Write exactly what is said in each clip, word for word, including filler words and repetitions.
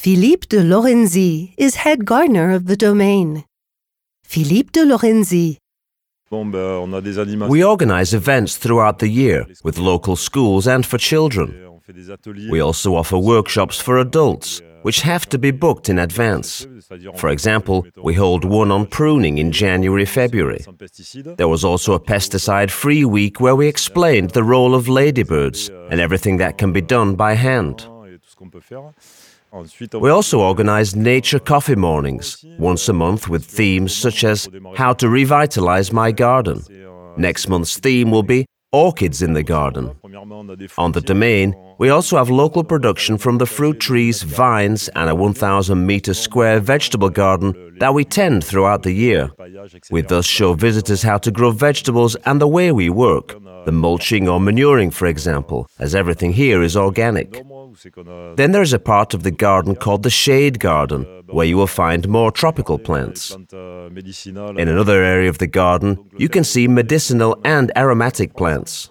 Philippe de Lorenzi is head gardener of the domain. Philippe de Lorenzi. We organize events throughout the year with local schools and for children. We also offer workshops for adults, which have to be booked in advance. For example, we hold one on pruning in January, February. There was also a pesticide-free week where we explained the role of ladybirds and everything that can be done by hand. We also organize nature coffee mornings, once a month with themes such as how to revitalize my garden. Next month's theme will be orchids in the garden. On the domain, we also have local production from the fruit trees, vines, and a one thousand meter square vegetable garden that we tend throughout the year. We thus show visitors how to grow vegetables and the way we work, the mulching or manuring, for example, as everything here is organic. Then there is a part of the garden called the shade garden, where you will find more tropical plants. In another area of the garden, you can see medicinal and aromatic plants.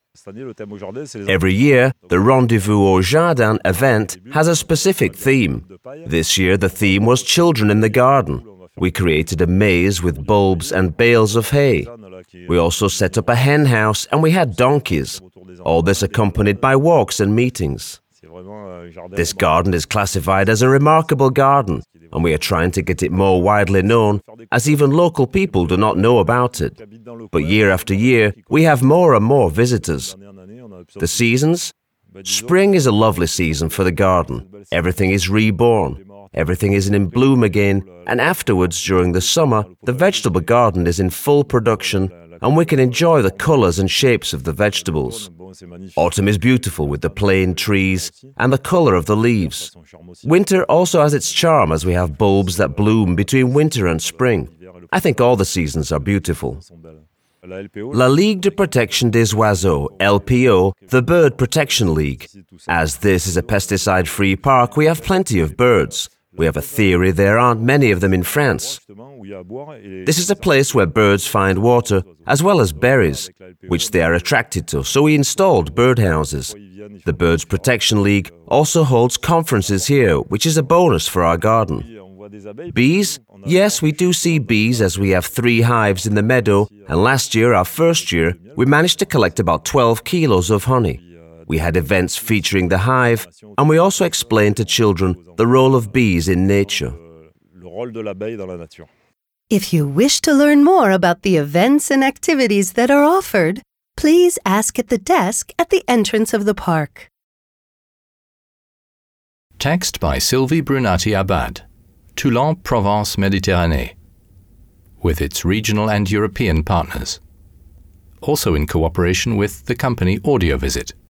Every year, the Rendezvous au Jardin event has a specific theme. This year, the theme was Children in the Garden. We created a maze with bulbs and bales of hay. We also set up a hen house and we had donkeys. All this accompanied by walks and meetings. This garden is classified as a remarkable garden, and we are trying to get it more widely known, as even local people do not know about it. But year after year, we have more and more visitors. The seasons? Spring is a lovely season for the garden. Everything is reborn. Everything is in bloom again, and afterwards, during the summer, the vegetable garden is in full production, and we can enjoy the colors and shapes of the vegetables. Autumn is beautiful with the plain trees and the color of the leaves. Winter also has its charm as we have bulbs that bloom between winter and spring. I think all the seasons are beautiful. La Ligue de Protection des Oiseaux, L P O, the Bird Protection League. As this is a pesticide-free park, we have plenty of birds. We have a theory there aren't many of them in France. This is a place where birds find water as well as berries, which they are attracted to, so we installed birdhouses. The Birds Protection League also holds conferences here, which is a bonus for our garden. Bees? Yes, we do see bees as we have three hives in the meadow, and last year, our first year, we managed to collect about twelve kilos of honey. We had events featuring the hive, and we also explained to children the role of bees in nature. If you wish to learn more about the events and activities that are offered, please ask at the desk at the entrance of the park. Text by Sylvie Brunati-Abad, Toulon, Provence, Méditerranée, with its regional and European partners. Also in cooperation with the company AudioVisit.